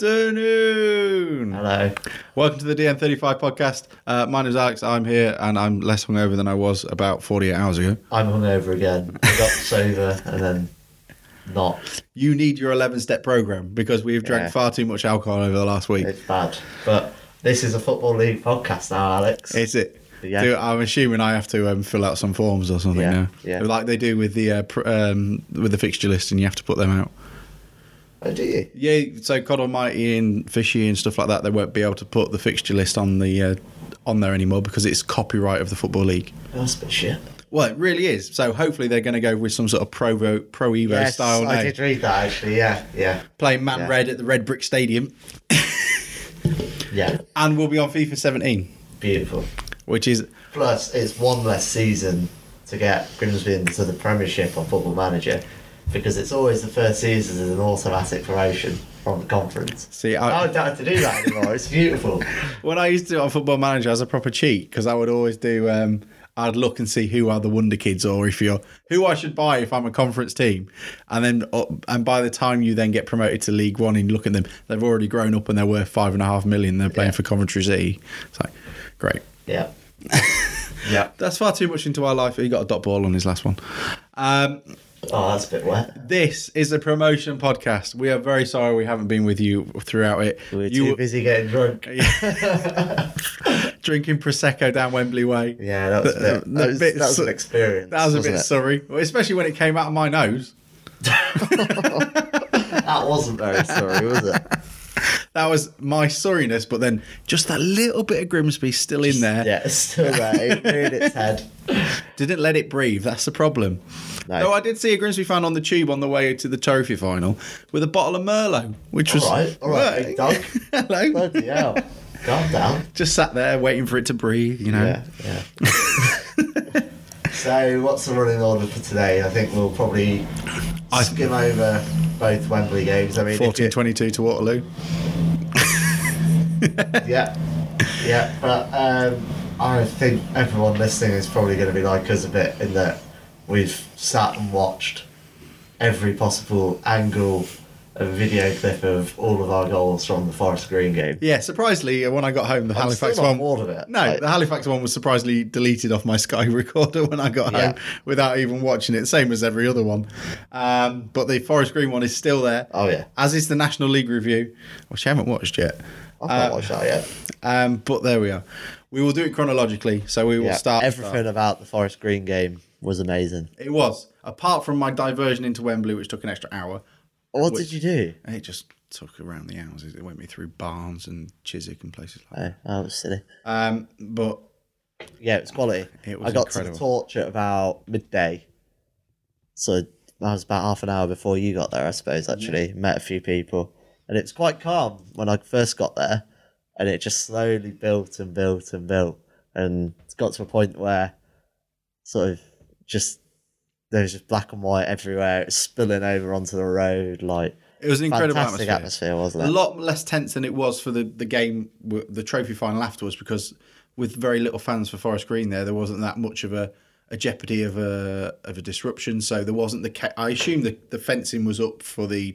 afternoon. Hello. Welcome to the DN35 podcast. My name is Alex. I'm here and I'm less hungover than I was about 48 hours ago. I'm hungover again. I got sober and then not. You need your 11-step program because we've drank far too much alcohol over the last week. It's bad. But this is a Football League podcast now, Alex. Is it? Yeah. Dude, I'm assuming I have to fill out some forms or something now. Yeah. Like they do with the fixture list and you have to put them out. Oh, do you? Yeah, so Cod Almighty and Fishy and stuff like that, they won't be able to put the fixture list on the on there anymore because it's copyright of the Football League. That's a bit shit. Well, it really is. So hopefully they're going to go with some sort of Pro Evo style I name. did read that actually, yeah. Playing Man Red at the Red Brick Stadium. Yeah. And we'll be on FIFA 17. Beautiful. Which is... Plus, it's one less season to get Grimsby into the Premiership on Football Manager because it's always the first season as an automatic promotion from the conference. See, I don't have to do that anymore. It's beautiful. When I used to do it on Football Manager as a proper cheat, because I would always do... I'd look and see who are the wonder kids, or who I should buy if I'm a conference team, and then by the time you then get promoted to League One and you look at them, they've already grown up and they're worth $5.5 million. They're playing for Coventry City. It's like, great. Yeah. Yeah. That's far too much into our life. He got a dot ball on his last one. That's a bit wet. This is a promotion podcast. We are very sorry we haven't been with you throughout it. We were too busy getting drunk. Drinking Prosecco down Wembley Way. Yeah, that was that was an experience. That was a bit sorry, especially when it came out of my nose. That wasn't very sorry, was it? That was my sorriness, but then just that little bit of Grimsby still in there. Yeah, it's still there. It reared its head. Didn't let it breathe. That's the problem. No. Though I did see a Grimsby fan on the tube on the way to the trophy final with a bottle of Merlot, which was... All right, big dog. Hello. Bloody hell. Calm down. Just sat there waiting for it to breathe, you know. Yeah. So, what's the running order for today? I think we'll probably skim over both Wembley games. I mean, 14-22 to Waterloo. Yeah, but I think everyone listening is probably going to be like us a bit in that we've sat and watched every possible angle of video clip of all of our goals from the Forest Green game. Yeah, surprisingly, when I got home, the Halifax still not one... bored of it. No, the Halifax one was surprisingly deleted off my Sky recorder when I got home without even watching it, same as every other one. But the Forest Green one is still there. Oh, yeah. As is the National League review, which I haven't watched yet. I've not watched that yet. But there we are. We will do it chronologically, so we will start... Everything about the Forest Green game was amazing. It was. Apart from my diversion into Wembley, which took an extra hour. What did you do? It just took around the hours. It went me through Barnes and Chiswick and places like that. Oh, that was silly. But... Yeah, it was quality. It was I got incredible. to the torch at about midday. So that was about half an hour before you got there, I suppose, actually. Yeah. Met a few people. And it was quite calm when I first got there. And it just slowly built and built and built. And it got to a point where sort of just... There was just black and white everywhere. It was spilling over onto the road. Like, it was an incredible fantastic atmosphere, wasn't it? A lot less tense than it was for the game, the trophy final afterwards, because with very little fans for Forest Green there wasn't that much of a jeopardy of a disruption. So there wasn't I assume the fencing was up for the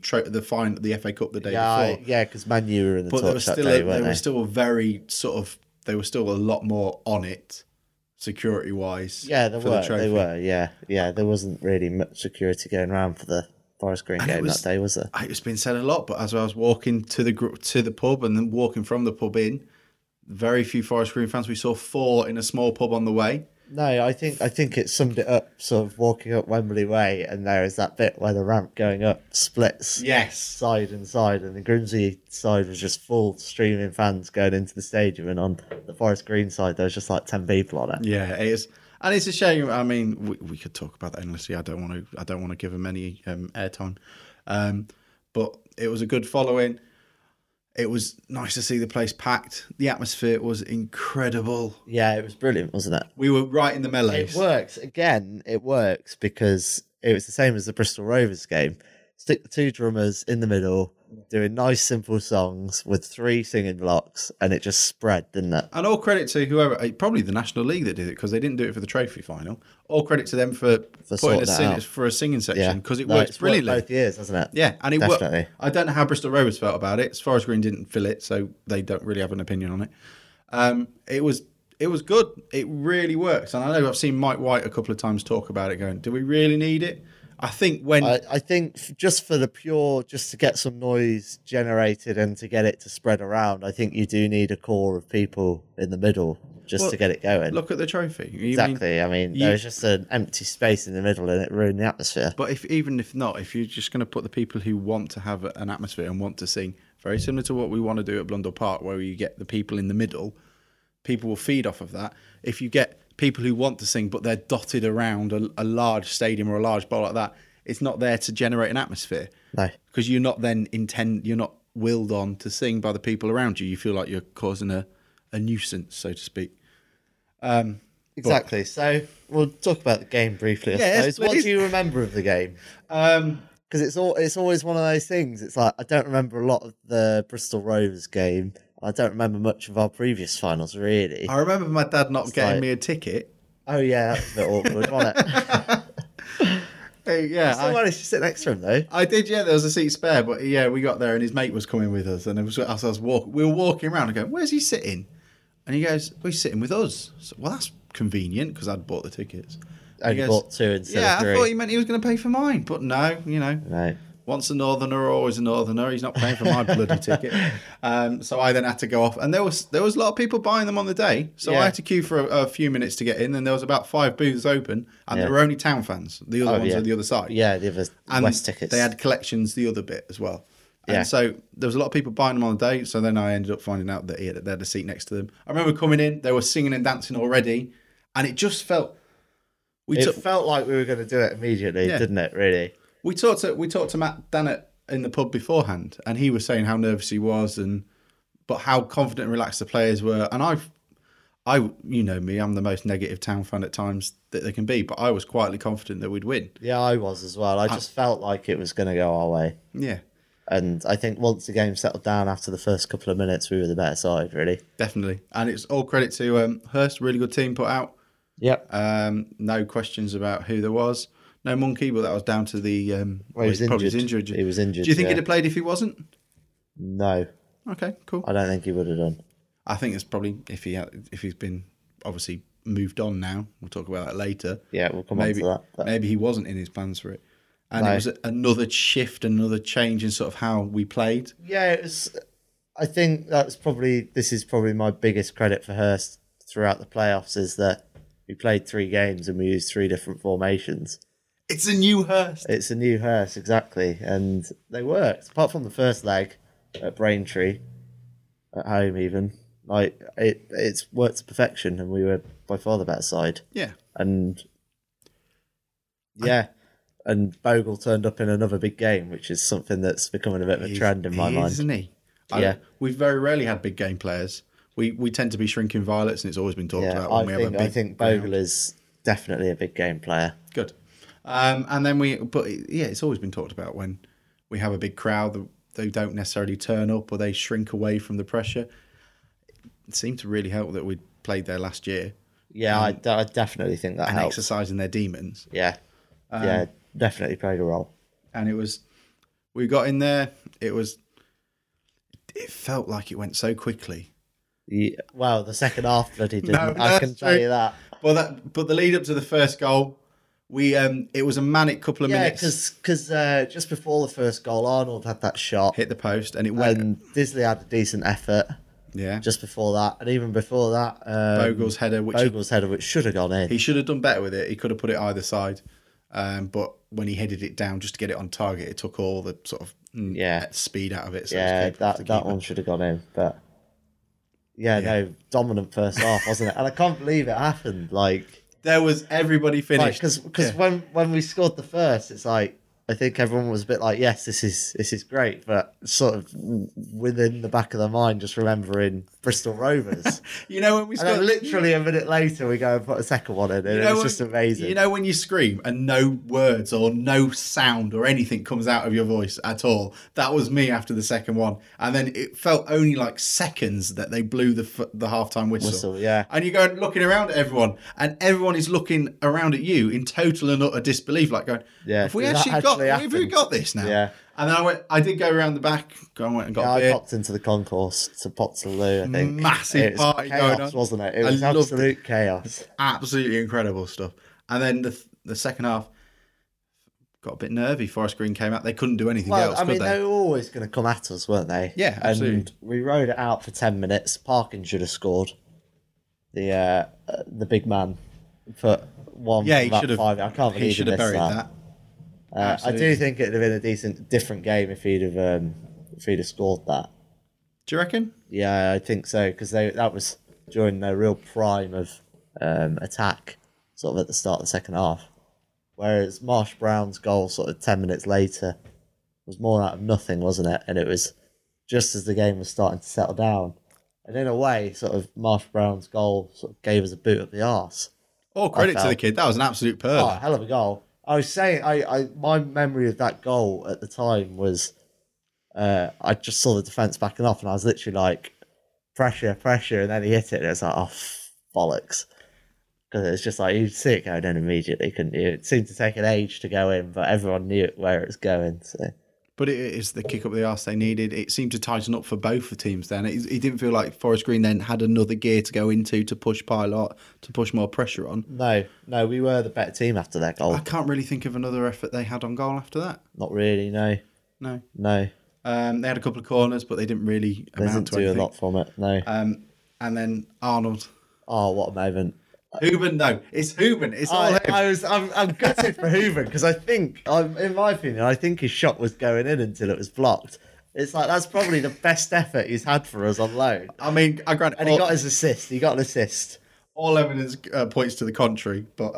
FA Cup the day before. Yeah, because Man U were in the but torch that day, weren't they? There was still a very sort of... There was still a lot more on it, security-wise. Yeah, they were. Yeah. There wasn't really much security going around for the Forest Green game that day, was there? It's been said a lot, but as I was walking to the pub and then walking from the pub in, very few Forest Green fans. We saw 4 in a small pub on the way. No, I think it summed it up, sort of walking up Wembley Way, and there is that bit where the ramp going up splits side and side, and the Grimsby side was just full streaming fans going into the stadium, and on the Forest Green side there was just like 10 people on it. Yeah, it is. And it's a shame. I mean, we could talk about that endlessly. I don't want to give them any airtime. But it was a good following. It was nice to see the place packed. The atmosphere was incredible. Yeah, it was brilliant, wasn't it? We were right in the melee. It works. Again, it works because it was the same as the Bristol Rovers game. Stick the 2 drummers in the middle, doing nice, simple songs with 3 singing blocks, and it just spread, didn't it? And all credit to whoever, probably the National League that did it, because they didn't do it for the trophy final. All credit to them for putting sorting it out. for a singing section, Yeah, because it No, works it's worked brilliantly. both years, hasn't it? Yeah, and it worked. Definitely. I don't know how Bristol Rovers felt about it. Forest Green didn't fill it, so they don't really have an opinion on it. It was good. It really works. And I know I've seen Mike White a couple of times talk about it, going, do we really need it? I think when... I think just for the pure, just to get some noise generated and to get it to spread around, I think you do need a core of people in the middle just to get it going. Look at the trophy. Exactly. There's just an empty space in the middle and it ruined the atmosphere. But if you're just going to put the people who want to have an atmosphere and want to sing, very similar to what we want to do at Blundell Park, where you get the people in the middle, people will feed off of that. If you get people who want to sing, but they're dotted around a large stadium or a large bowl like that, it's not there to generate an atmosphere. No. Because you're not you're not willed on to sing by the people around you. You feel like you're causing a nuisance, so to speak. Exactly. So we'll talk about the game briefly, I suppose. What do you remember of the game? Because it's always one of those things. It's like, I don't remember a lot of the Bristol Rovers game. I don't remember much of our previous finals, really. I remember my dad not getting me a ticket. Oh, yeah, that's a bit awkward, wasn't it? Yeah, I still managed to sit next to him, though. I did, yeah. There was a seat spare, but yeah, we got there and his mate was coming with us. And we were walking around and going, where's he sitting? And he goes, well, he's sitting with us. So, well, that's convenient because I'd bought the tickets. Only bought 2 instead of 3. I thought he meant he was going to pay for mine. But no, No. Once a northerner, always a northerner. He's not paying for my bloody ticket. So I then had to go off, and there was a lot of people buying them on the day. So I had to queue for a few minutes to get in, and there was about 5 booths open, and there were only town fans. The other ones are the other side. Yeah, the other West tickets. They had collections the other bit as well. And so there was a lot of people buying them on the day. So then I ended up finding out that they had a seat next to them. I remember coming in, they were singing and dancing already, and it just felt. It felt like we were going to do it immediately, didn't it? Really. We talked to Matt Dannett in the pub beforehand, and he was saying how nervous he was, but how confident and relaxed the players were. And you know me, I'm the most negative Town fan at times that there can be, but I was quietly confident that we'd win. Yeah, I was as well. I just felt like it was going to go our way. Yeah. And I think once the game settled down after the first couple of minutes, we were the better side, really. Definitely. And it's all credit to Hurst, really good team put out. Yep. No questions about who there was. No Monkey, but that was down to the... he was injured. He was injured. Do you think he'd have played if he wasn't? No. Okay, cool. I don't think he would have done. I think it's probably if he's been obviously moved on now. We'll talk about that later. Yeah, we'll come on to that. But maybe he wasn't in his plans for it. And it was another shift, another change in sort of how we played. Yeah, it was... I think this is probably my biggest credit for Hurst throughout the playoffs, is that we played 3 games and we used 3 different formations. It's a new Hurst. It's a new Hurst, exactly. And they worked. Apart from the first leg at Braintree, at home even, it's worked to perfection, and we were by far the better side. Yeah. And and Bogle turned up in another big game, which is something that's becoming a bit of a trend in my mind. Isn't he? We've very rarely had big game players. We tend to be shrinking violets, and it's always been talked about when we have a big... I think Bogle is definitely a big game player. Good. And then it's always been talked about when we have a big crowd that they don't necessarily turn up or they shrink away from the pressure. It seemed to really help that we played there last year. Yeah, I definitely think that helped. Exercising their demons. Yeah, definitely played a role. And we got in there. It felt like it went so quickly. Yeah, well, the second half bloody didn't. I can tell you that. But the lead up to the first goal. It was a manic couple of minutes. Yeah, because just before the first goal, Arnold had that shot. Hit the post, and it went. And Disley had a decent effort. Yeah. Just before that. And even before that... Bogle's header, which should have gone in. He should have done better with it. He could have put it either side. But when he headed it down just to get it on target, it took all the sort of speed out of it. So that one should have gone in. But dominant first half, wasn't it? And I can't believe it happened. There was everybody finished. Because when we scored the first, it's like, I think everyone was a bit like, yes, this is great. But sort of within the back of their mind, just remembering Bristol Rovers. You know when we And then scored, literally a minute later, we go and put a second one in, and it was just amazing. You know when you scream and no words or no sound or anything comes out of your voice at all? That was me after the second one. And then it felt only like seconds that they blew the halftime whistle. Yeah. And you go looking around at everyone, and everyone is looking around at you in total and utter disbelief, like going, have we actually got this now? Yeah. And then I did go around the back, went and got a beer. I popped into the concourse to Potterloo, I think. Massive party chaos, going on. wasn't it? It was absolute chaos. Absolutely incredible stuff. And then the second half got a bit nervy. Forest Green came out. They couldn't do anything else, could they? They were always going to come at us, weren't they? Yeah, absolutely. And we rode it out for 10 minutes. Parkin should have scored. The big man put one. Yeah, he should have. I can't believe he should have buried that. I do think it'd have been a different game if he'd have scored that. Do you reckon? Yeah, I think so, because that was during their real prime of attack, sort of at the start of the second half. Whereas Marsh Brown's goal, sort of 10 minutes later, was more out of nothing, wasn't it? And it was just as the game was starting to settle down. And in a way, sort of Marsh Brown's goal sort of gave us a boot up the arse. All credit to the kid. That was an absolute pearl. Oh, hell of a goal. I was saying, my memory of that goal at the time was, I just saw the defence backing off, and I was literally like, pressure, and then he hit it, and it was like, oh, bollocks. Because it's just like, you'd see it going in immediately, couldn't you? It seemed to take an age to go in, but everyone knew where it was going. So. But it is the kick up the arse they needed. It seemed to tighten up for both the teams then. It didn't feel like Forest Green then had another gear to go into to push Pilot, to push more pressure on. No, we were the better team after that goal. I can't really think of another effort they had on goal after that. Not really, no. No. They had a couple of corners, but they didn't really amount to anything. Do a lot from it, no. And then Arnold. Oh, what a moment. Hooban, no. It's Hooban. It's all him. I'm gutted for Hooban, because I think, in my opinion, I think his shot was going in until it was blocked. It's like, that's probably the best effort he's had for us on loan. I mean, I grant. And he got his assist. He got an assist. All evidence points to the contrary, but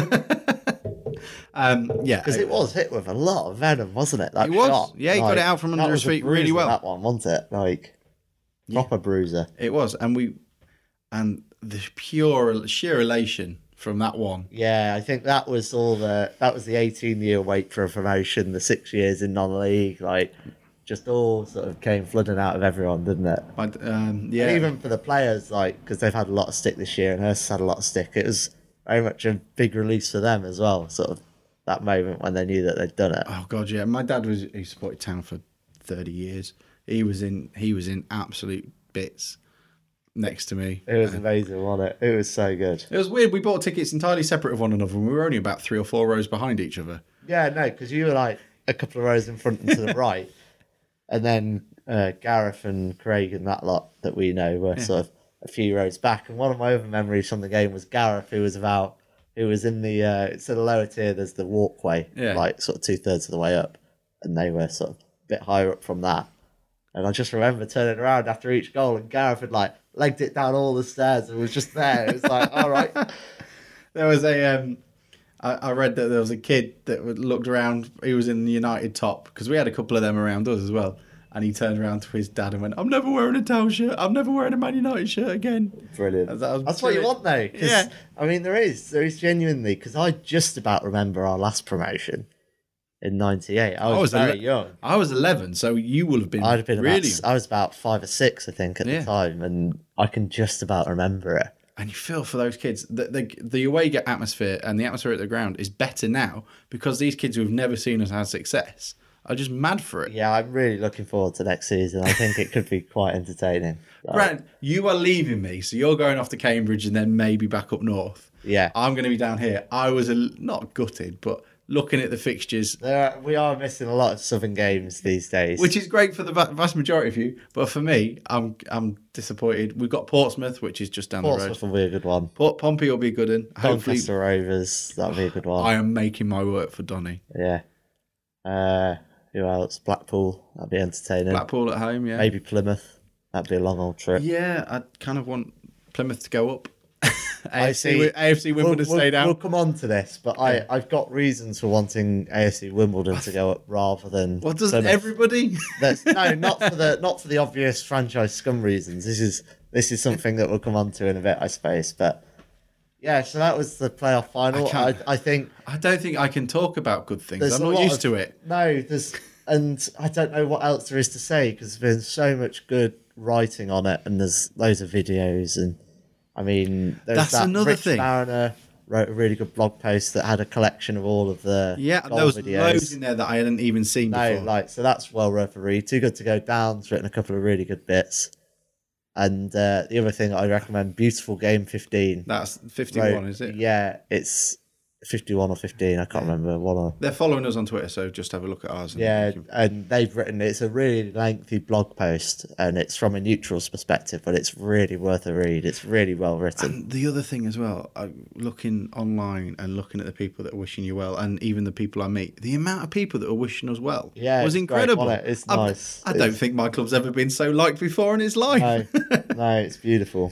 yeah, because it was hit with a lot of venom, wasn't it? That shot. Yeah, he got it out from under his feet really well. That one, wasn't it? Like proper bruiser. It was, and the sheer elation from that one. Yeah, I think that was the 18-year wait for a promotion, the 6 years in non-league, like. Just all sort of came flooding out of everyone, didn't it? Yeah. And even for the players, like, because they've had a lot of stick this year and Hurst had a lot of stick, it was very much a big release for them as well, sort of that moment when they knew that they'd done it. Oh, God, yeah. My dad he supported Town for 30 years. He was in absolute bits next to me. It was amazing, wasn't it? It was so good. It was weird. We bought tickets entirely separate of one another, and we were only about 3 or 4 rows behind each other. Yeah, no, because you were like a couple of rows in front and to the right. And then Gareth and Craig and that lot that we know were sort of a few rows back. And one of my other memories from the game was Gareth, who was in the it's in the lower tier. There's the walkway, like sort of 2/3 of the way up, and they were sort of a bit higher up from that. And I just remember turning around after each goal, and Gareth had like legged it down all the stairs and was just there. It was like, all right. There was I read that there was a kid that looked around. He was in the United top, because we had a couple of them around us as well. And he turned around to his dad and went, "I'm never wearing a Town shirt. I'm never wearing a Man United shirt again." Brilliant. That's what you want, though. Yeah. I mean, there is genuinely, because I just about remember our last promotion in '98. I was very young. I was 11, so you will have been. I'd have been really. I was about 5 or 6, I think, at the time, and I can just about remember it. And you feel for those kids. The away atmosphere and the atmosphere at the ground is better now, because these kids who have never seen us have success are just mad for it. Yeah, I'm really looking forward to next season. I think it could be quite entertaining. Brad, you are leaving me, so you're going off to Cambridge and then maybe back up north. Yeah. I'm going to be down here. I was not gutted, but looking at the fixtures. We are missing a lot of Southern games these days. Which is great for the vast majority of you, but for me, I'm disappointed. We've got Portsmouth, which is just down the road. Portsmouth will be a good one. Pompey will be a good one. Hopefully, Doncaster Rovers, that'll be a good one. I am making my work for Donny. Yeah. Who else? Blackpool, that'd be entertaining. Blackpool at home, yeah. Maybe Plymouth. That'd be a long old trip. Yeah, I kind of want Plymouth to go up. AFC Wimbledon stay down. We'll come on to this, but I've got reasons for wanting AFC Wimbledon to go up rather than. Well, doesn't everybody? No, not for the obvious franchise scum reasons. This this is something that we'll come on to in a bit, I suppose. But yeah, so that was the playoff final. I think I don't think I can talk about good things. there's I'm a not lot used of- to it. No, and I don't know what else there is to say because there's been so much good writing on it, and there's loads of videos, and I mean, there's That's that another Rich thing. Mariner wrote a really good blog post that had a collection of all of the Yeah, goal there was videos. loads in there that I hadn't even seen before. So that's well worth a read. Too Good to Go Down's written a couple of really good bits. And the other thing I recommend, Beautiful Game 15. That's 51, is it? Yeah, it's 51 or 15, I can't remember. They're following us on Twitter, so just have a look at ours. And Yeah, you can- and they've written, it's a really lengthy blog post, and it's from a neutral's perspective, but it's really worth a read. It's really well written. And the other thing as well, looking online and looking at the people that are wishing you well, and even the people I meet, the amount of people that are wishing us well Yeah, was it's incredible. great, wasn't it? It's nice. I don't think my club's ever been so liked before in his life. No, it's beautiful.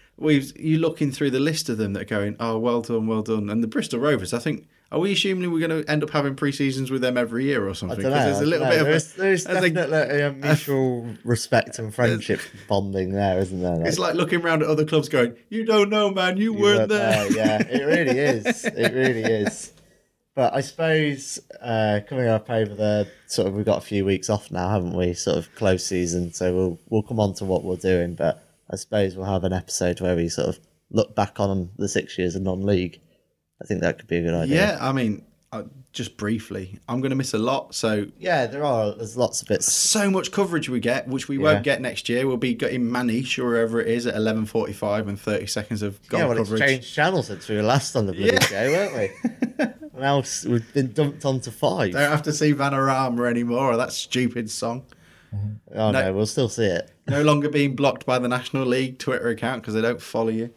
You looking through the list of them that are going, oh, well done. And the Bristol Rovers, I think, are we assuming we're going to end up having pre-seasons with them every year or something? I don't know. There's a little bit of there's there's a- definitely a mutual respect and friendship bonding there, isn't there? it's like looking around at other clubs going, you don't know, man, you weren't there. Yeah, it really is. It really is. But I suppose coming up over the sort of, we've got a few weeks off now, haven't we? Sort of close season, so we'll come on to what we're doing. But I suppose we'll have an episode where we sort of look back on the 6 years of non-league. I think that could be a good idea. Yeah, I mean, just briefly, I'm going to miss a lot. So Yeah, there's lots of bits. so much coverage we get, which we won't get next year. We'll be getting Manish or wherever it is at 11:45 and 30 seconds of goal Yeah, well, coverage. it's changed channels since we were last on the bloody show, weren't we? Now we've been dumped onto 5. Don't have to see Vanarama anymore or that stupid song. Oh no, we'll still see it. No longer being blocked by the National League Twitter account because they don't follow you.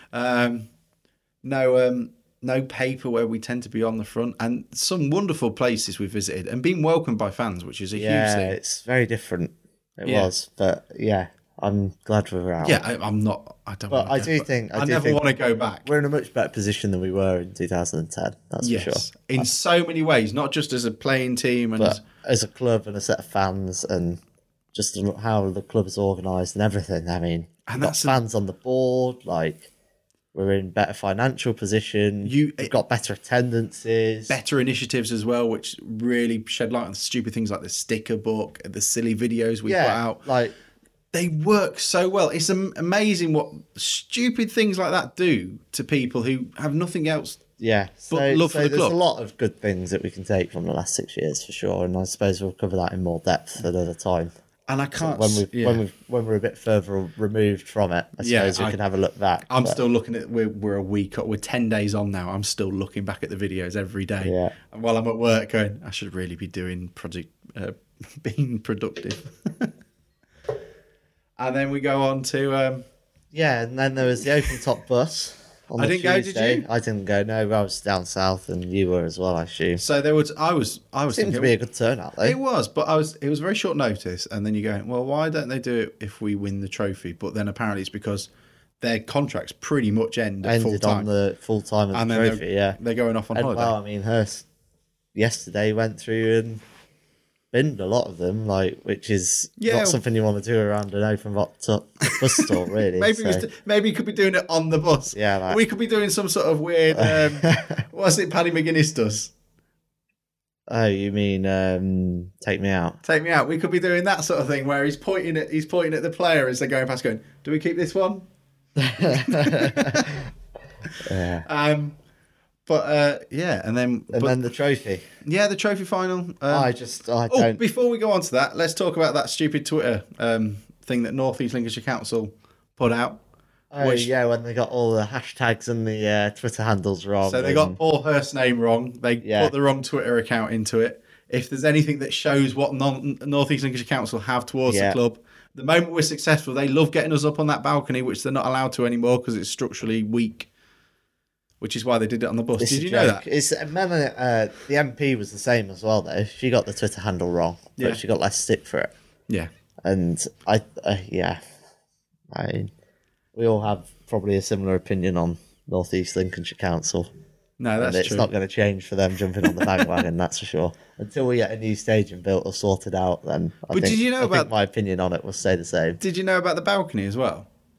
No paper where we tend to be on the front, and some wonderful places we visited and being welcomed by fans, which is a huge Yeah, thing. it's very different. It Yeah. was, but yeah, I'm glad we're out. Yeah, I'm not. I don't. But wanna I do think I never want to go back. we're in a much better position than we were in 2010. That's for sure. In so many ways, not just as a playing team and But as a club and a set of fans, and just how the club is organised and everything. I mean, And we've got that's fans on the board. Like, we're in better financial position. We've got better attendances. better initiatives as well, which really shed light on stupid things like the sticker book, the silly videos we put out. Like, They work so well. It's amazing what stupid things like that do to people who have nothing else. yeah. So, But love for the there's club. a lot of good things that we can take from the last 6 years for sure, and I suppose we'll cover that in more depth another time. And I can't. When we're a bit further removed from it, I suppose we can have a look back. I'm but- still looking at. We're a week. We're 10 days on now. I'm still looking back at the videos every day. Yeah. And while I'm at work, going, I should really be doing being productive. And then we go on to. Yeah, and then there was the open top bus. On I the didn't go, did Tuesday. you? I didn't go. No, I was down south, and you were as well, I assume. So there was. I was Seemed thinking to be a good turnout, though. it was, but it was very short notice. And then you go, well, why don't they do it if we win the trophy? But then apparently it's because their contracts pretty much end at full Ended time, on the full time of and the then trophy. Yeah, they're going off on and holiday. well, I mean, Hurst yesterday went through and binned a lot of them, which is not something you want to do around an open top bus store, really. Maybe you could be doing it on the bus. Yeah, we could be doing some sort of weird. What's it? Paddy McGuinness does. Oh, you mean Take Me Out? Take Me Out. We could be doing that sort of thing where he's pointing at the player as they're going past, going, "Do we keep this one?" Yeah. And then the trophy. Yeah, the trophy final. I don't. Before we go on to that, let's talk about that stupid Twitter thing that North East Lincolnshire Council put out. Oh, yeah, when they got all the hashtags and the Twitter handles wrong. So they got Paul Hurst's name wrong. They Yeah. put the wrong Twitter account into it. If there's anything that shows what North East Lincolnshire Council have towards the club, the moment we're successful, they love getting us up on that balcony, which they're not allowed to anymore because it's structurally weak. Which is why they did it on the bus. It's Did a you know joke. that? It's the MP was the same as well, though. She got the Twitter handle wrong, but Yeah. she got less stick for it. Yeah. And we all have probably a similar opinion on North East Lincolnshire Council. No, that's and it's true. not going to change for them jumping on the bandwagon, that's for sure. Until we get a new stadium built or sorted out, then I think did you know I think about- my opinion on it will stay the same. Did you know about the balcony as well?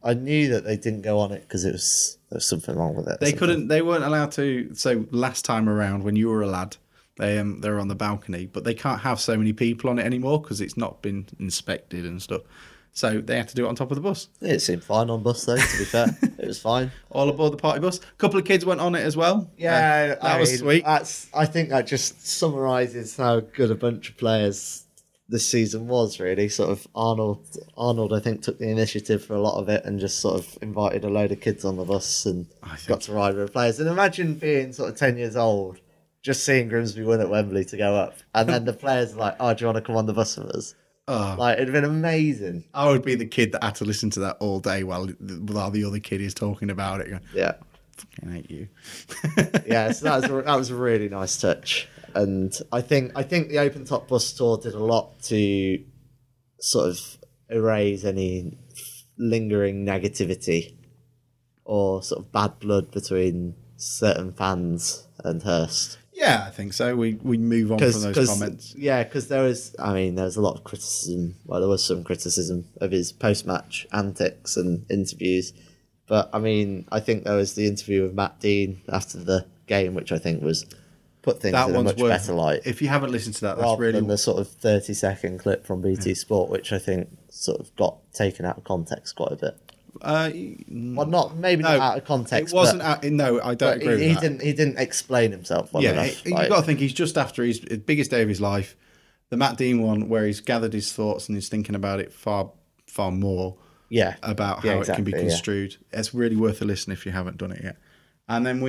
I knew that they didn't go on it because there was something wrong with it. They couldn't. They weren't allowed to. So last time around, when you were a lad, they were on the balcony, but they can't have so many people on it anymore because it's not been inspected and stuff. So they had to do it on top of the bus. It seemed fine on bus though. To be fair, it was fine. All aboard the party bus. A couple of kids went on it as well. Yeah, that was sweet. I think that just summarises how good a bunch of players this season was. Really, sort of Arnold, I think, took the initiative for a lot of it and just sort of invited a load of kids on the bus and got to ride with the players. And imagine being sort of 10 years old, just seeing Grimsby win at Wembley to go up, and then the players are like, "Oh, do you want to come on the bus with us?" Oh. Like, it'd been amazing. I would be the kid that had to listen to that all day while the other kid is talking about it. Going, yeah, fucking hate you. Yeah, so that was a really nice touch, and I think the open top bus tour did a lot to sort of erase any lingering negativity or sort of bad blood between certain fans and Hurst. Yeah, I think so. We move on from those comments. Yeah, because there was a lot of criticism. Well, there was some criticism of his post-match antics and interviews. But, I mean, I think there was the interview with Matt Dean after the game, which I think was put things in a much better light. If you haven't listened to that, that's rather really... than the sort of 30-second clip from BT Sport, which I think sort of got taken out of context quite a bit. Well, not out of context. It wasn't. No, I don't agree with that. He didn't explain himself well enough. You've got to think he's just after his biggest day of his life. The Matt Dean one, where he's gathered his thoughts and he's thinking about it far more. Yeah, about how it can be construed. Yeah. It's really worth a listen if you haven't done it yet. And then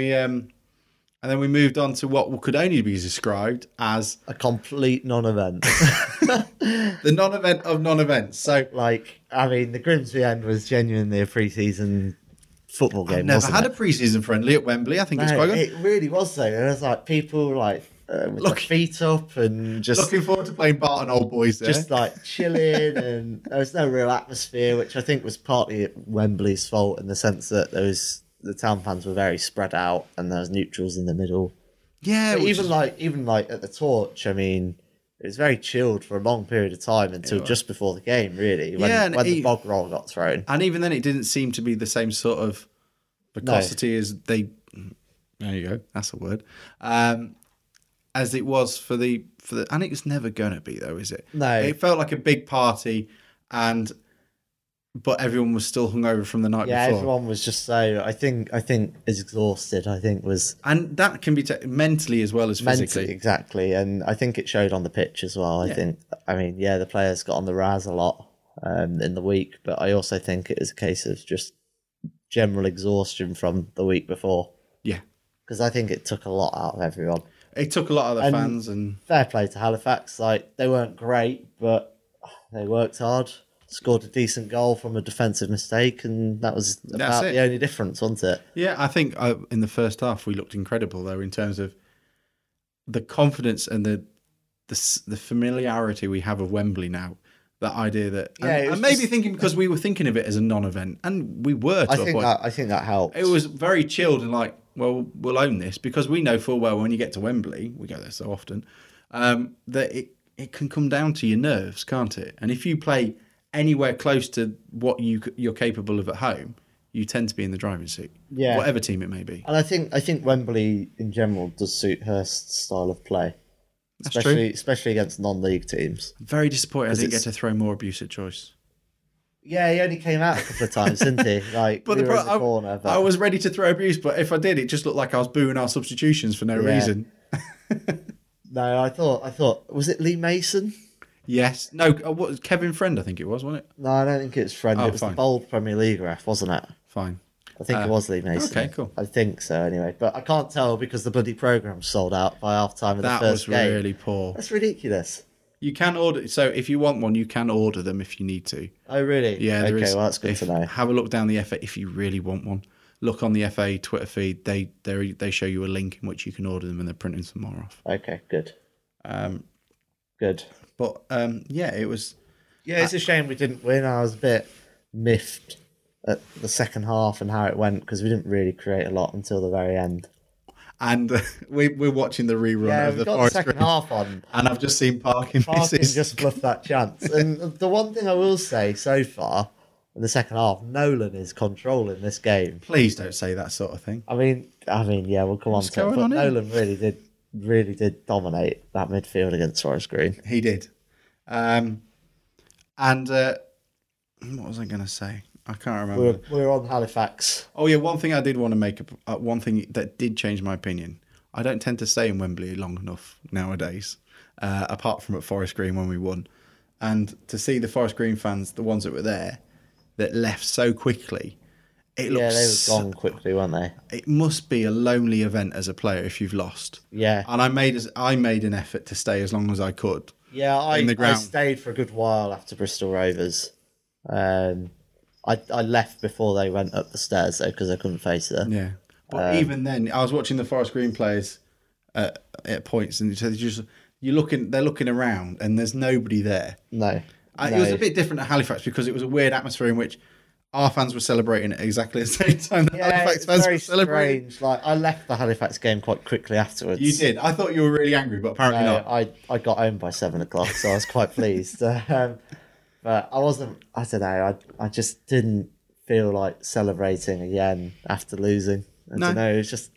we moved on to what could only be described as a complete non-event. The non-event of non-events. So, the Grimsby end was genuinely a pre-season football game. I've never had a pre-season friendly at Wembley. I think it's quite good. It really was though. There was people with their feet up and just looking forward to playing Barton Old Boys there. Just chilling, and there was no real atmosphere, which I think was partly Wembley's fault in the sense that the town fans were very spread out and there was neutrals in the middle. Yeah, even at the Torch, I mean, it was very chilled for a long period of time until just before the game, really, when the bog roll got thrown. And even then, it didn't seem to be the same sort of viscosity as they. There you go. That's a word. As it was for the, and it was never going to be though, is it? No. It felt like a big party, but everyone was still hungover from the night before. Yeah, everyone was just so. I think exhausted. And that can be mentally as well as physically. Mentally, exactly, and I think it showed on the pitch as well. The players got on the razz a lot in the week, but I also think it was a case of just general exhaustion from the week before. Yeah, because I think it took a lot out of everyone. It took a lot of the fans, and fair play to Halifax. They weren't great, but they worked hard. Scored a decent goal from a defensive mistake, and that was about the only difference, wasn't it? Yeah, I think in the first half we looked incredible though in terms of the confidence and the familiarity we have of Wembley now. That idea that, and maybe thinking because we were thinking of it as a non-event, and we were. I think that helped. It was very chilled and we'll own this because we know full well when you get to Wembley, we go there so often, that it can come down to your nerves, can't it? And if you play anywhere close to what you're capable of at home, you tend to be in the driving seat. Yeah, whatever team it may be. And I think Wembley in general does suit Hurst's style of play. Especially against non-league teams. Very disappointed I didn't get to throw more abuse at Joyce. Yeah, he only came out a couple of times, didn't he? I was ready to throw abuse, but if I did, it just looked like I was booing our substitutions for no reason. No, I thought, was it Lee Mason? Yes. No, what was Kevin Friend, I think it was, wasn't it? No, I don't think it was Friend. It was the bold Premier League ref, wasn't it? Fine. I think it was Lee Mason. Okay, cool. I think so, anyway. But I can't tell because the bloody programme sold out by half-time of the first game. That was really poor. That's ridiculous. You can order... So if you want one, you can order them if you need to. Oh, really? Yeah, there is. Okay, well, that's good to know. Have a look down the FA if you really want one. Look on the FA Twitter feed. They show you a link in which you can order them and they're printing some more off. Okay, good. Good. But, it was... Yeah, it's a shame we didn't win. I was a bit miffed at the second half and how it went because we didn't really create a lot until the very end. And we're watching the rerun of the Forest second half on. And I've just seen Parkin just bluff that chance. And the one thing I will say so far In the second half, Nolan is controlling this game. Please don't say that sort of thing. I mean, yeah, we'll come on What's to it. going But on here? Nolan really did dominate that midfield against Forest Green. He did. And what was I going to say? I can't remember. We're on Halifax. Oh yeah, one thing I did want to make one thing that did change my opinion. I don't tend to stay in Wembley long enough nowadays, apart from at Forest Green when we won, and to see the Forest Green fans, the ones that were there, that left so quickly. It Yeah, looks they were gone quickly, weren't they? It must be a lonely event as a player if you've lost. Yeah. And I made an effort to stay as long as I could. Yeah, I in the ground. stayed for a good while after Bristol Rovers. I left before they went up the stairs though because I couldn't face them. Yeah, but even then, I was watching the Forest Green players at points, and they're looking around, and there's nobody there. No, It was a bit different at Halifax because it was a weird atmosphere in which our fans were celebrating at exactly the same time that Halifax it's fans very were celebrating. strange. Like I left the Halifax game quite quickly afterwards. You did. I thought you were really angry, but apparently not. I got home by 7 o'clock, so I was quite pleased. But I wasn't. I don't know. I just didn't feel like celebrating again after losing. I don't know. It was just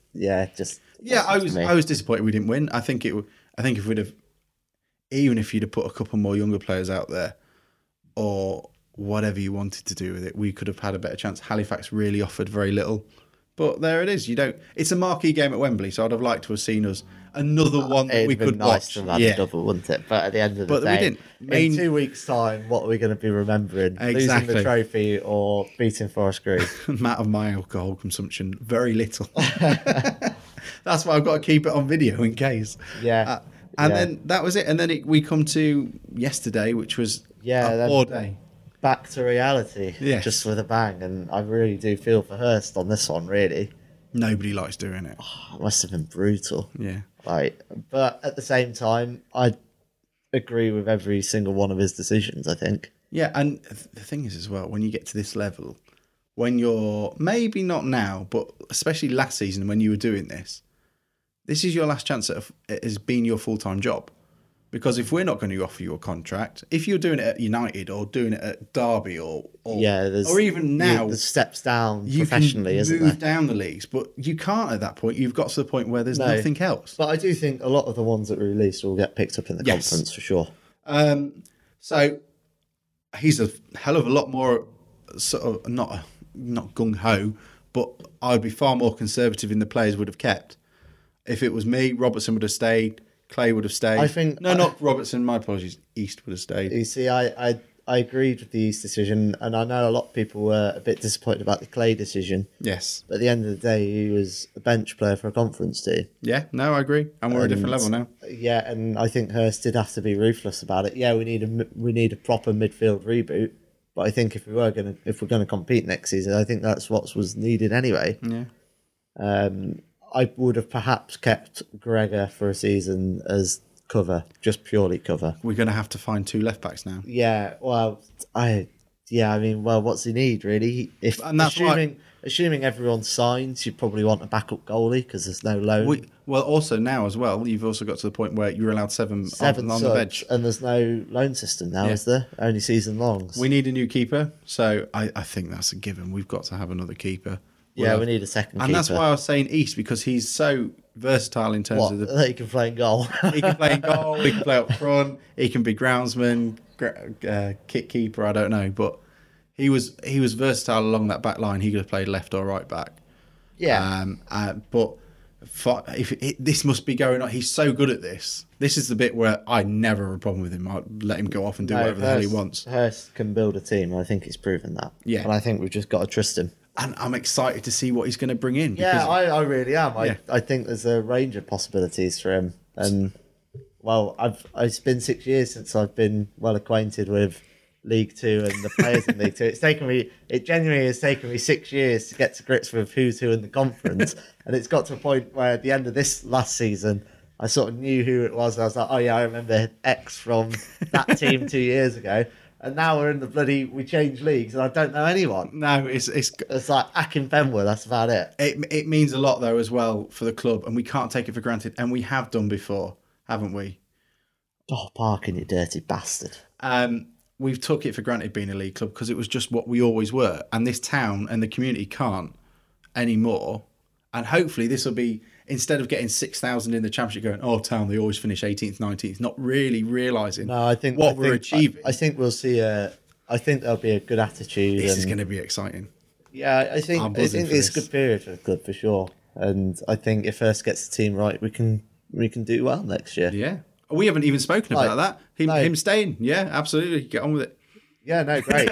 I was disappointed we didn't win. I think if we'd have, even if you'd have put a couple more younger players out there, or whatever you wanted to do with it, we could have had a better chance. Halifax really offered very little, but there it is. It's a marquee game at Wembley, so I'd have liked to have seen us another one that we could nice watch. to have had a double, wouldn't it? But at the end of the day, we didn't. In 2 weeks' time, what are we going to be remembering? Losing Exactly. the trophy or beating Forest Green? Amount of my alcohol consumption, very little. That's why I've got to keep it on video in case. Yeah. Then that was it. And then we come to yesterday, which was a poor day. Back to reality, Yes. just with a bang. And I really do feel for Hurst on this one, really. Nobody likes doing it. It must have been brutal. Yeah. But at the same time, I agree with every single one of his decisions, I think. Yeah, and the thing is as well, when you get to this level, when you're, maybe not now, but especially last season when you were doing this is your last chance at it has been your full-time job. Because if we're not going to offer you a contract, if you're doing it at United or doing it at Derby or even now, the steps down you professionally, can isn't move there? down the leagues, but you can't at that point. You've got to the point where there's nothing else. But I do think a lot of the ones that were released will get picked up in the conference for sure. So he's a hell of a lot more sort of not gung ho, but I'd be far more conservative in the players would have kept. If it was me, Robertson would have stayed. Clay would have stayed. I think not Robertson. My apologies. East would have stayed. You see, I agreed with the East decision, and I know a lot of people were a bit disappointed about the Clay decision. Yes. But at the end of the day, he was a bench player for a conference team. Yeah. No, I agree, and we're a different level now. Yeah, and I think Hurst did have to be ruthless about it. Yeah, we need a proper midfield reboot. But I think if we're gonna compete next season, I think that's what was needed anyway. Yeah. I would have perhaps kept Gregor for a season as cover, just purely cover. We're going to have to find 2 left backs now. Yeah, well, what's he need really? If And that's assuming everyone signs, you probably want a backup goalie because there's no loan. Also now as well, you've also got to the point where you're allowed seven on the bench, and there's no loan system now, is there? Only season longs. We need a new keeper, so I think that's a given. We've got to have another keeper. Yeah, we need a second keeper. And that's why I was saying East, because he's so versatile in terms of he can play in goal. He can play in goal, he can play up front, he can be groundsman, kick keeper, I don't know. But he was versatile along that back line. He could have played left or right back. Yeah. This must be going on. He's so good at this. This is the bit where I never have a problem with him. I'd let him go off and do whatever the hell he wants. Hurst can build a team. I think he's proven that. Yeah. And I think we've just got to trust him. And I'm excited to see what he's going to bring in. Yeah, I really am. I think there's a range of possibilities for him. And, well, it's been 6 years since I've been well acquainted with League Two and the players in League Two. It genuinely has taken me 6 years to get to grips with who's who in the conference. And it's got to a point where at the end of this last season, I sort of knew who it was. I was like, oh yeah, I remember X from that team 2 years ago. And now we're in we changed leagues and I don't know anyone. No, it's like Akinfenwa, that's about it. It means a lot though as well for the club, and we can't take it for granted. And we have done before, haven't we? Oh, Parkin, you dirty bastard. we've took it for granted being a league club because it was just what we always were, and this town and the community can't anymore. And hopefully this will be, instead of getting 6,000 in the championship going, oh, town, they always finish 18th, 19th, not really realising we're achieving. I think we'll see I think there'll be a good attitude. This is going to be exciting. Yeah, I think it's a good period for the club for sure. And I think if Hurst gets the team right, we can do well next year. Yeah. We haven't even spoken about that. Him staying. Yeah, absolutely. Get on with it. Yeah, no, great.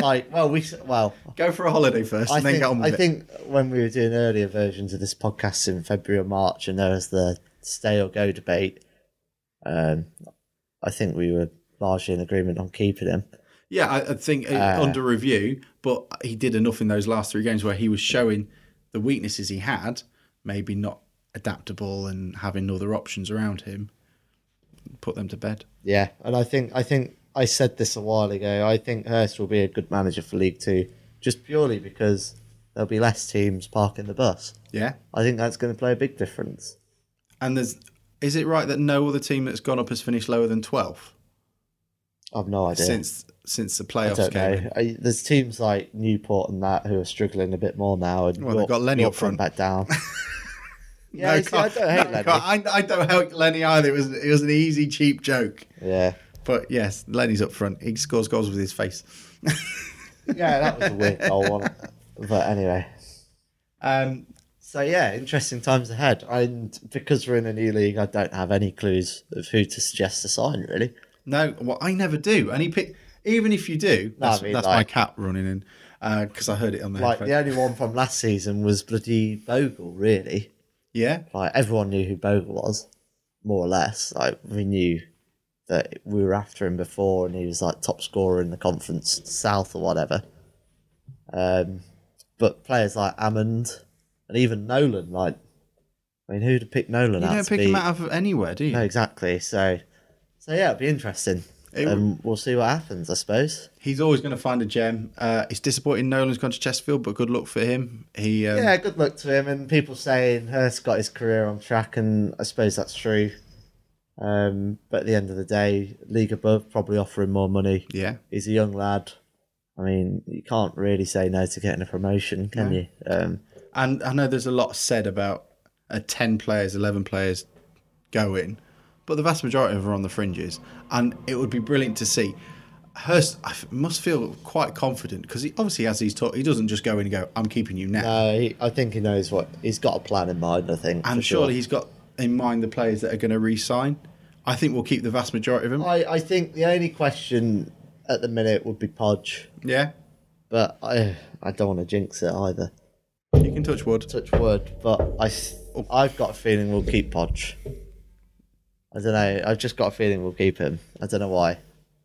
Go for a holiday first and then get on with it. I think when we were doing earlier versions of this podcast in February or March and there was the stay or go debate, I think we were largely in agreement on keeping him. Yeah, I think under review, but he did enough in those last 3 games where he was showing the weaknesses he had, maybe not adaptable and having other options around him, put them to bed. Yeah, and I think I said this a while ago. I think Hurst will be a good manager for League Two, just purely because there'll be less teams parking the bus. Yeah, I think that's going to play a big difference. And is it right that no other team that's gone up has finished lower than 12th? I've no idea. Since the playoffs came in. There's teams like Newport and that who are struggling a bit more now. And they've got Lenny up front. Back down. Yeah, I don't hate Lenny. I don't hate Lenny either. It was an easy, cheap joke. Yeah. But yes, Lenny's up front. He scores goals with his face. Yeah, that was a weird goal one. But anyway. So yeah, interesting times ahead. And because we're in a new league, I don't have any clues of who to suggest to sign, really. No, well, I never do. And even if you do, that's my cat running in, because I heard it on the headphones. The only one from last season was bloody Bogle, really. Yeah? Everyone knew who Bogle was, more or less. We knew that we were after him before and he was top scorer in the Conference South or whatever. But players like Hammond and even Nolan, who'd have picked Nolan out? You don't pick him out of anywhere, do you? No, exactly. So yeah, it'll be interesting. We'll see what happens, I suppose. He's always going to find a gem. It's disappointing Nolan's gone to Chesterfield, but good luck for him. Yeah, good luck to him. And people saying Hurst got his career on track, and I suppose that's true. But at the end of the day, league above probably offering more money. Yeah, he's a young lad. I mean, you can't really say no to getting a promotion, can you? And I know there's a lot said about 10 players, 11 players going, but the vast majority of them are on the fringes, and it would be brilliant to see. Hurst must feel quite confident because he obviously has these talk. He doesn't just go in and go, "I'm keeping you now." No, I think he knows what he's got a plan in mind. I think, and surely he's got in mind the players that are going to re-sign. I think we'll keep the vast majority of them. I think the only question at the minute would be Podge. Yeah, but I don't want to jinx it either. You can touch wood. Touch wood, but I've got a feeling we'll keep Podge. I don't know. I've just got a feeling we'll keep him. I don't know why.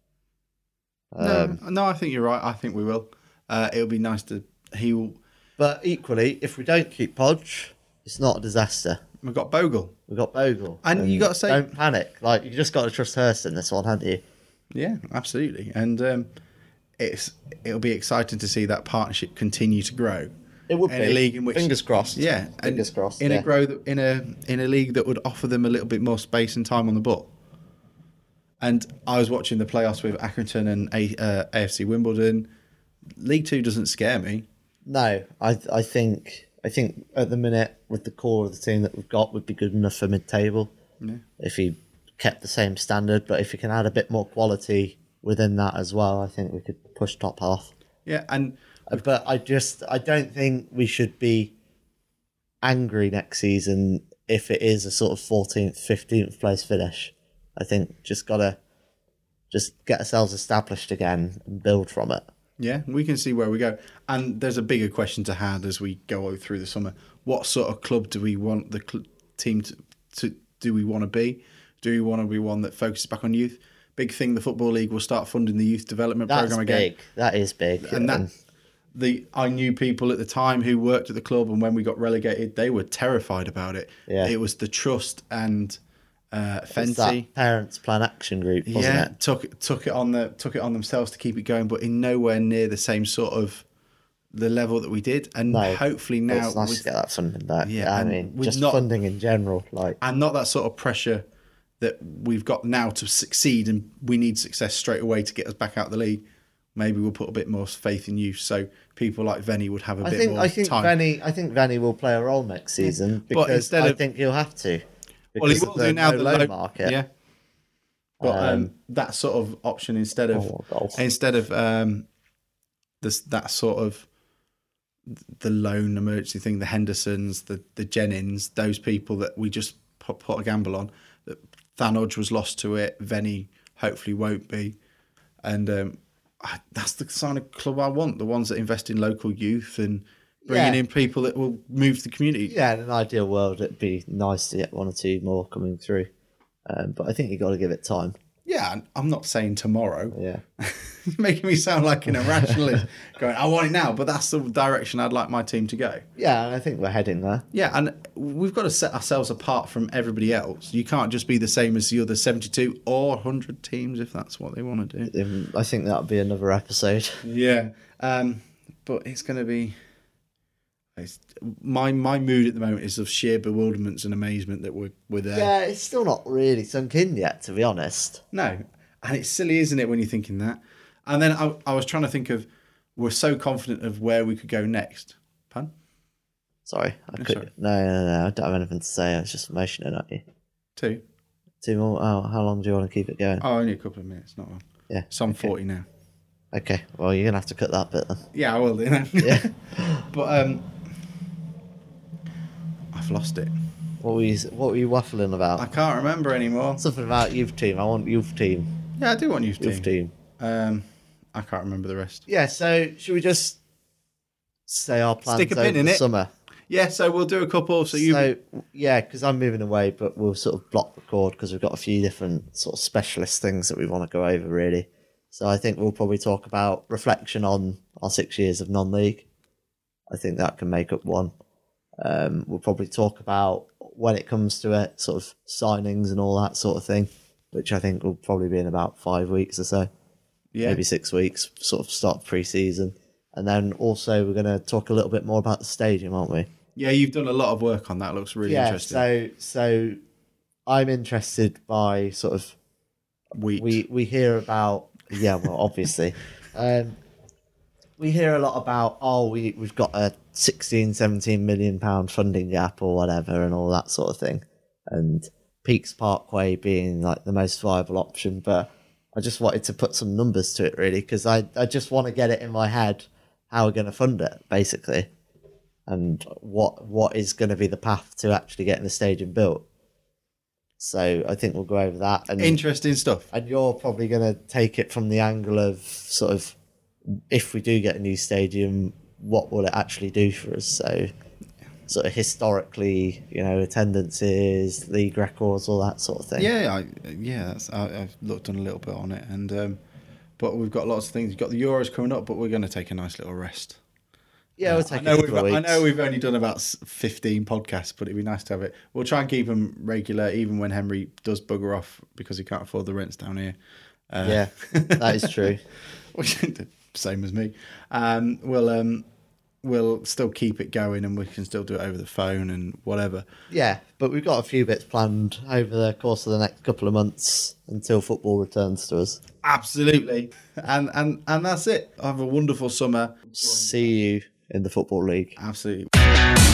No, I think you're right. I think we will. It'll be nice to. He will. But equally, if we don't keep Podge, it's not a disaster. We've got Bogle. And you got to say, don't panic. You just got to trust Hurst in this one, haven't you? Yeah, absolutely. And it'll be exciting to see that partnership continue to grow. It would in a league in which, fingers crossed. Yeah, fingers crossed. In a league that would offer them a little bit more space and time on the ball. And I was watching the playoffs with Accrington and AFC Wimbledon. League Two doesn't scare me. No, I think at the minute with the core of the team that we've got would be good enough for mid-table. Yeah. If he kept the same standard, but if he can add a bit more quality within that as well, I think we could push top half. Yeah, but I don't think we should be angry next season if it is a sort of 14th, 15th place finish. I think just gotta get ourselves established again and build from it. Yeah, we can see where we go. And there's a bigger question to hand as we go through the summer. What sort of club do we want the team to do we want to be? Do we want to be one that focuses back on youth? Big thing, the Football League will start funding the youth development program again. Big. That is big. And I knew people at the time who worked at the club, and when we got relegated, they were terrified about it. Yeah. It was the trust and Fenty, that Parents Plan Action Group, wasn't it? took it on themselves to keep it going, but in nowhere near the same sort of the level that we did. And hopefully now it's nice to get that funding back. Yeah, I mean, just funding in general, and not that sort of pressure that we've got now to succeed, and we need success straight away to get us back out of the league. Maybe we'll put a bit more faith in youth, so people like Venny would have a bit more time. I think Venny will play a role next season because I think he'll have to. Well, he will do now the loan market. Yeah. But that sort of option instead of that sort of the loan emergency thing, the Hendersons, the Jennings, those people that we just put a gamble on. That Thanodge was lost to it. Venny hopefully won't be, and that's the kind of club I want. The ones that invest in local youth and bringing in people that will move the community. Yeah, in an ideal world, it'd be nice to get one or two more coming through. But I think you've got to give it time. Yeah, I'm not saying tomorrow. Yeah. You're making me sound like an irrationalist going, I want it now, but that's the direction I'd like my team to go. Yeah, I think we're heading there. Yeah, and we've got to set ourselves apart from everybody else. You can't just be the same as the other 72 or 100 teams if that's what they want to do. I think that would be another episode. Yeah, but it's going to be... My mood at the moment is of sheer bewilderment and amazement that we're there. Yeah, it's still not really sunk in yet, to be honest. No, and it's silly, isn't it, when you're thinking that? And then I was trying to think of, we're so confident of where we could go next. Pun? Sorry, No, I don't have anything to say. I was just motioning at you. Two more. Oh, how long do you want to keep it going? Oh, only a couple of minutes, not long. Yeah. So I'm 40 now. Okay, well, you're gonna have to cut that bit then. Yeah, I will do that. Yeah. But I've lost it. What were you waffling about? I can't remember anymore. Something about youth team. I want youth team. Yeah, I do want youth team. I can't remember the rest. Yeah, so should we just say our plans Stick a pin over in the it. summer? Yeah, so we'll do a couple. Yeah, because I'm moving away, but we'll sort of block record because we've got a few different sort of specialist things that we want to go over, really. So I think we'll probably talk about reflection on our 6 years of non-league. I think that can make up one. We'll probably talk about when it comes to it, sort of signings and all that sort of thing, which I think will probably be in about 5 weeks or so. Yeah. Maybe 6 weeks, sort of start pre-season. And then also we're going to talk a little bit more about the stadium, aren't we? Yeah, you've done a lot of work on that. It looks really interesting. So I'm interested by sort of... We hear about... Yeah, well, obviously. We hear a lot about, we've got a 16, 17 million pound funding gap or whatever and all that sort of thing. And Peaks Parkway being like the most viable option. But I just wanted to put some numbers to it, really, because I just want to get it in my head how we're going to fund it, basically. And what is going to be the path to actually getting the stadium built. So I think we'll go over that. And interesting stuff. And you're probably going to take it from the angle of sort of, if we do get a new stadium, what will it actually do for us? So sort of historically, attendances, league records, all that sort of thing. Yeah, I've looked on a little bit on it, and but we've got lots of things. We've got the Euros coming up, but we're going to take a nice little rest. Yeah, we'll take a couple of weeks. I know we've only done about 15 podcasts, but it'd be nice to have it. We'll try and keep them regular, even when Henry does bugger off because he can't afford the rents down here. Yeah, that is true. Same as me. We'll still keep it going, and we can still do it over the phone and whatever. Yeah, but we've got a few bits planned over the course of the next couple of months until football returns to us. Absolutely, and that's it. Have a wonderful summer. See you in the Football League. Absolutely.